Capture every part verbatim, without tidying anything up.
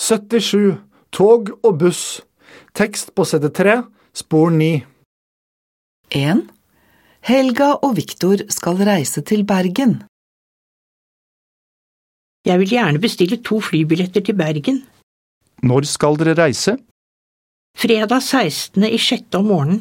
syttisju, tog og buss. Tekst på side tre, spor ni. en. Helga og Viktor skal reise til Bergen. Jeg vil gjerne bestille to flybilletter til Bergen. Når skal dere reise? Fredag sekstende i sjette om morgenen.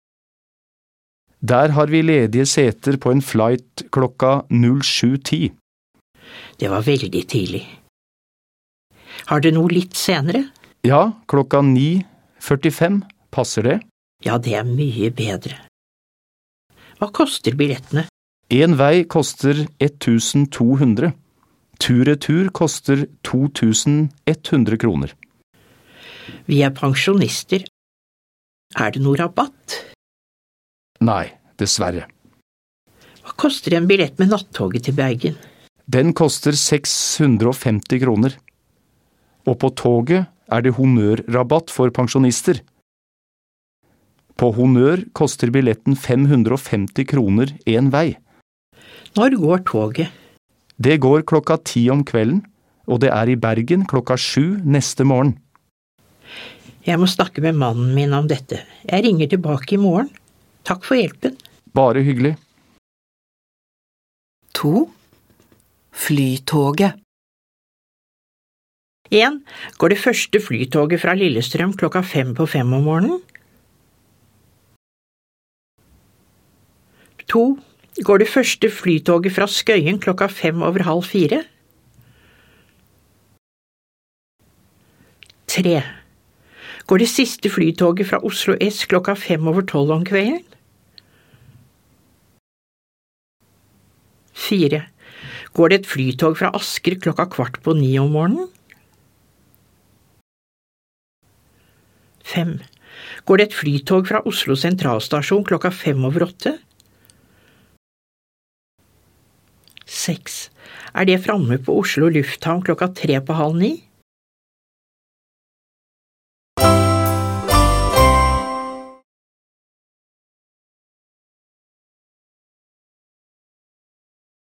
Der har vi ledige seter på en flight klokka sju ti. Det var veldig tidlig. Har det noe litt senere? Ja, klokka ni førtifem. Passer det? Ja, det er mye bedre. Hva koster billettene? En vei koster tusen to hundre. Tur-retur koster to tusen ett hundre kroner. Vi er pensjonister. Er det noe rabatt? Nei, dessverre. Hva koster en billett med nattoget til Bergen? Den koster seks hundre og femti kroner. Og på toget er det honnørrabatt for pensjonister. På honnør koster billetten fem hundre og femti kroner en vei. Når går toget? Det går klokka ti om kvelden, og det er i Bergen klokka sju neste morgen. Jeg må snakke med mannen min om dette. Jeg ringer tilbake i morgen. Takk for hjelpen. Bare hyggelig. to. Flytoget. en. Går det første flytoget fra Lillestrøm klokka fem på fem om morgenen? to. Går det første flytoget fra Skøyen klokka fem over halv fire? tre. Går det siste flytoget fra Oslo S klokka fem over tolv om kvelden? fire. Går det et flytog fra Asker klokka kvart på ni om morgenen? fem. Går det et flytog fra Oslo sentralstasjon klokka fem over åtte? seks. Er det framme på Oslo lufthavn klokka tre på halv ni?